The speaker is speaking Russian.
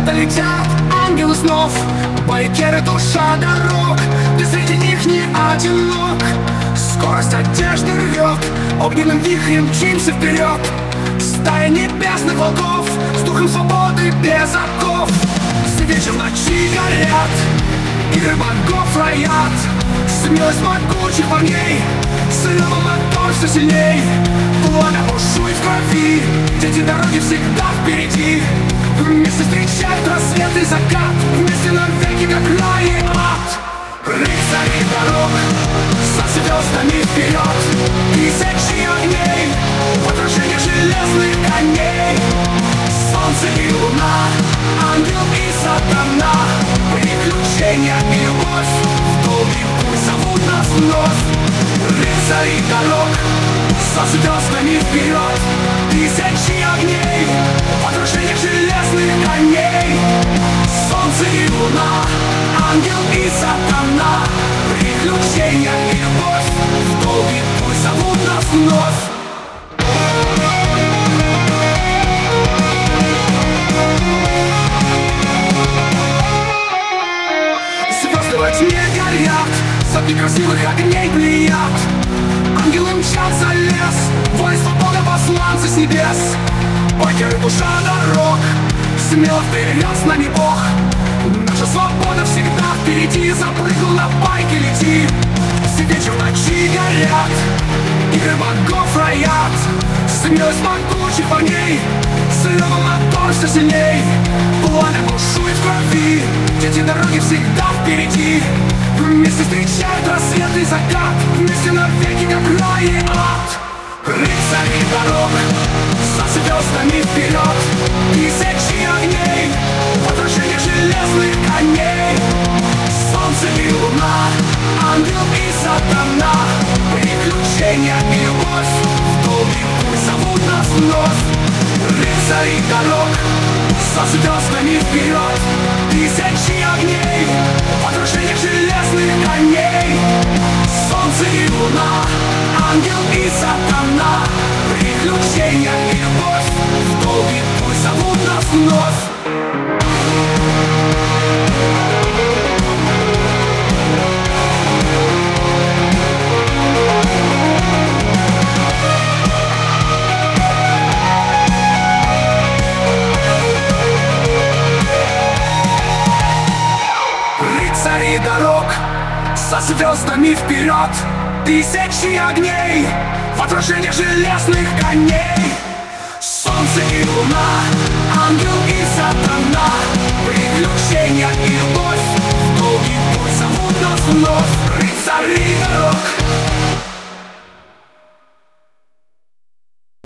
Где-то летят ангелы снов, байкеры, душа дорог. Ты среди них не одинок. Скорость одежды рвет, огненным вихрем мчимся вперед. Стая небесных волков, с духом свободы без оков. Свечи в ночи горят, игры богов роят. Смелость могучих парней, сила мотор все сильней. Пламя бушует в крови, дети дороги всегда впереди. Вместе встречают рассвет и закат, вместе навеки, как рай и ад. Рыцари дорог, со звездами вперед. Тысячи огней, в отражении железных коней. Солнце и луна, ангел и сатана. Приключения и любовь, в долгий путь зовут нас вновь. Рыцари дорог, со звездами вперед. Тысячи огней, в отражении железных коней. Солнце и луна, ангел и сатана. Приключения и любовь, в долгий путь зовут нас вновь. Звезды во тьме горят, сотни красивых огней плеяд. Ангелы мчат за лес, воинство Бога, посланцы с небес. Байкеры, душа дорог, смело вперед с нами Бог. Наша свобода всегда впереди, запрыгнул на байке, лети. Свечи в ночи горят, игры богов роят. Смелость могучих парней, сырого мотор все сильней. Пламя бушует в крови, дети дороги всегда впереди. Вместе встречают рассвет и закат, вместе навеки, как рай и ад. Рыцари дорог, со звездами вперед. Тысячи огней, в отражении железных коней. Солнце и луна, ангел и сатана. Приключения и любовь, в долгий путь зовут нас вновь. Рыцари дорог, со звездами вперед. Тысячи огней, в отражении железных коней. Солнце и луна, ангел и сатана. Приключения и любовь, в долгий путь зовут нас вновь. Рыцари дорог, со звездами вперед. Тысячи огней, в отражении железных коней. Солнце и луна, ангел и сатана. Приключения и любовь, в долгий путь зовут нас вновь.